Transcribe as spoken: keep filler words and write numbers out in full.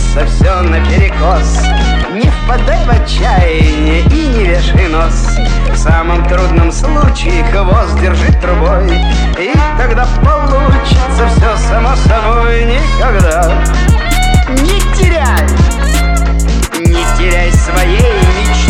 кажется все наперекос. Не впадай в отчаяние и не вешай нос. В самом трудном случае хвост держи трубой, и тогда получится все само собой. Никогда не теряй, не теряй своей мечты.